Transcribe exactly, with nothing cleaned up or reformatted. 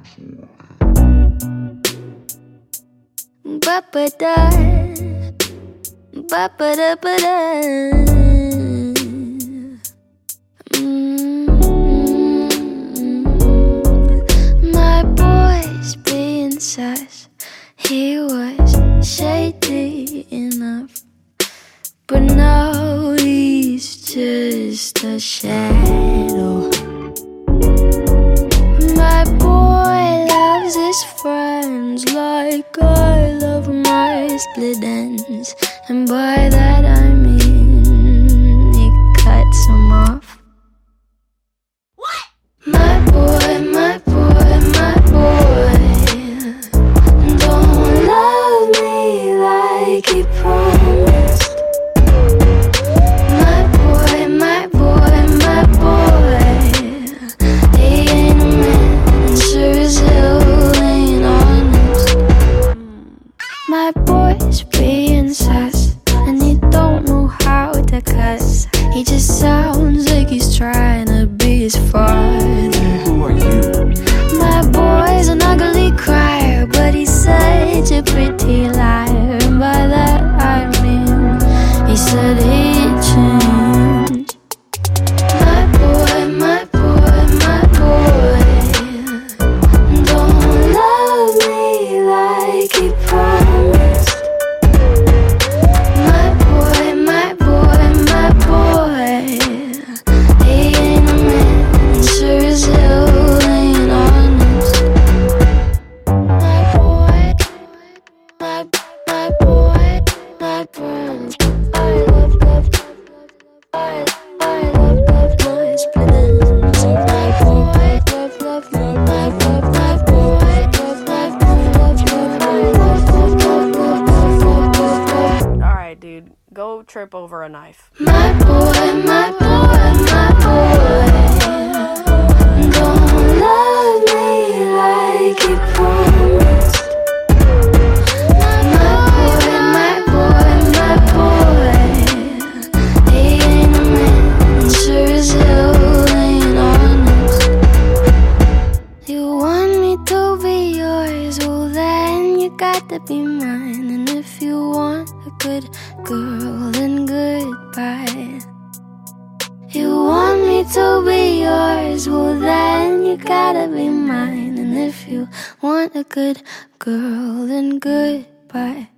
Ba-ba-da, ba-ba-da-ba-da. My boy's being sus. He was shady enough, but now he's just a shadow. My boy loves his friends like I love my split ends, and by that I mean he cuts them off. What? My boy, my boy, my boy don't love me like he promised. My boy, my boy, my boy, he ain't a man, sure as hell ain't honest. My boy's being sus, and he don't know how to cuss. He just sounds like he's trying to be his father. Who are you? My boy's an ugly crier, but he's such a pretty liar, and by that I mean he said he'd change. My boy, my boy, my boy don't love me like he promised. My boy, my boy, my boy, he ain't a man, sure as hell ain't honest. My boy, my, my boy, my boy, I love, love, I, I love, love my split ends. My boy, love, love, love, my, love, my boy, love, my boy, love, love, my, love, love, love, love, love, love, love. Alright, dude, go trip over a knife. My boy, my boy, my boy don't love me like he promised. My boy, my boy, my boy, he ain't a man, sure as hell ain't honest. You want me to be yours, well then you got to be mine. And if you want a good girl, then goodbye. You want me to be yours, well then you gotta be mine. And if you want a good girl, then goodbye.